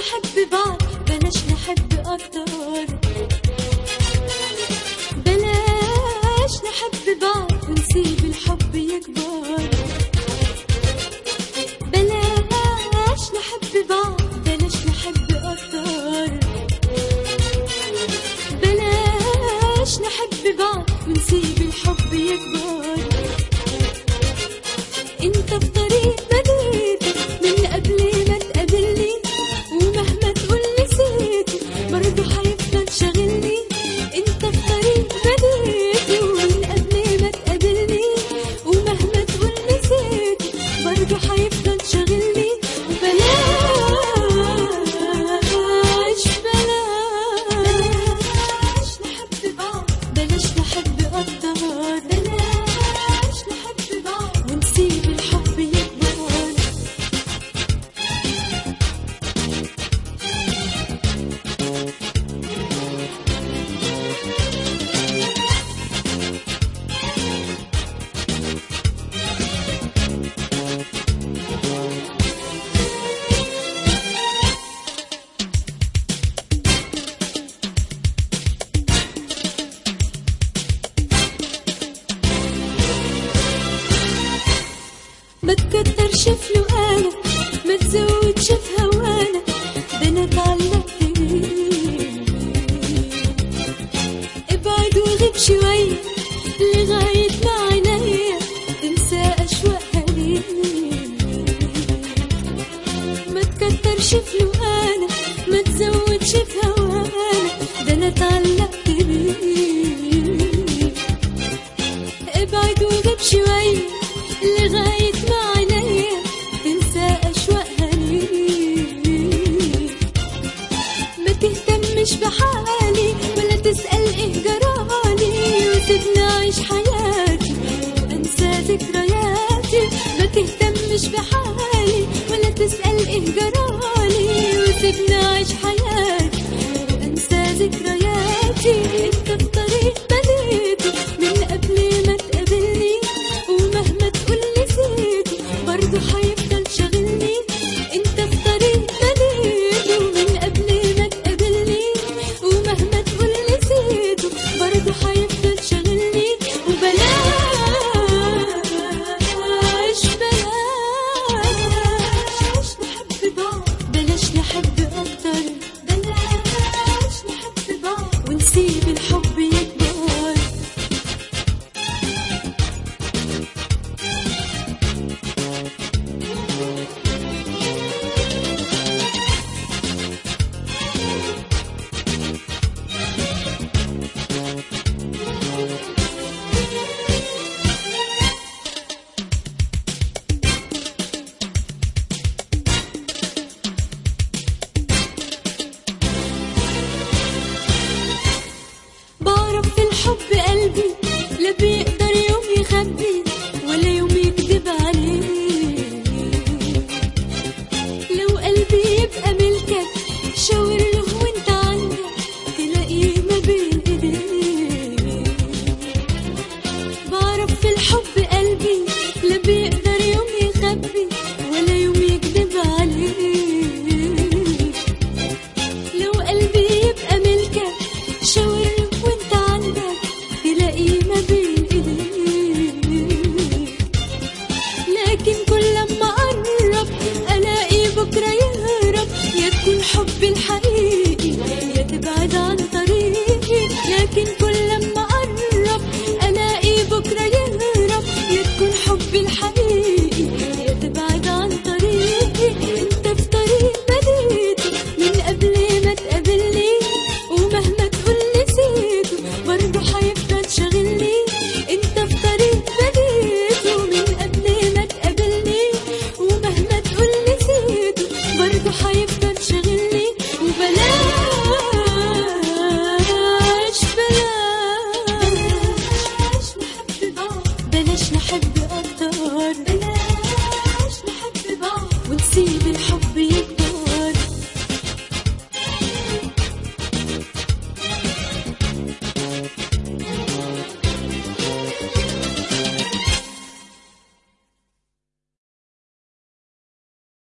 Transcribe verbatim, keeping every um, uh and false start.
نحب بعض بلاش نحب أكتر، بلاش نحب بعض ونسيب الحب يكبر، بلاش نحب بعض بلاش نحب أكتر، بلاش نحب بعض ونسيب الحب يكبر. انت في طريق بديته من قبل ما تقابلني، ومهما تقول نسيته برضه هيفضل شاغلني. انت في طريق بديته من قبل ما تقابلني، ومهما تقول نسيته برضه هيفضل شاغلني. بلاش بلاش نحب بعض بلاش نحب أكتر، بلاش نحب بعض ونسيب الحب يكبر. ما تكترش في لقانا، ما تزودش في هوانا، ده انا اتعلقت بيه. ابعد وغيب شوية لغاية ما عينيا تنسى أشواقها ليه. ما تكترش في لقانا، ما تزودش في هوانا، ده انا اتعلقت بيه. ابعد وغيب شوية لغاية ما عينيا تنسى أشواقها ليه. ما تهتمش بحالي ولا تسأل إيه جرالي، وسيبني أعيش حياتي وأنسى ذكرياتي. ما تهتمش بحالي ولا تسأل إيه جرالي، وسيبني أعيش حياتي وأنسى ذكرياتي. أنت في طريق بديته من قبل ما تقابلني، ومهما تقول نسيته برضه هيفضل شاغلني. انت في طريق بديته من قبل ما تقابلني، ومهما تقول نسيته برضه هيفضل شاغلني. وبلاش بلاش نحب بعض بلاش نحب أكتر، بلاش نحب بعض ونسيب الحب يكبر. بعرف في الحب قلبي لا بيقدر يوم يخبي ولا يوم يكذب عليه. لو قلبي يبقى ملكك شاور له وانت عندك تلاقيه ما بين ايديه. بعرف في الحب قلبي لا بيقدر يوم يخبي ولا يوم يكذب عليه. لو قلبي يبقى ملكك شاور له وانت عندك تلاقيه ما بين ايديه. لكن كل ما اقرب الاقي بكره يهرب، يا تكون حبي الحقيقي يا تبعد عن طريقي. لكن كل ما اقرب الاقي بكره يهرب، يا تكون حبي الحقيقي يا تبعد عن طريقي. انت في طريق بديته من قبل ما تقابلني، ومهما تقول نسيته برضه هيفضل شاغلني. انت في طريق بديته من قبل ما تقابلني، ومهما تقول نسيته برضه هيفضل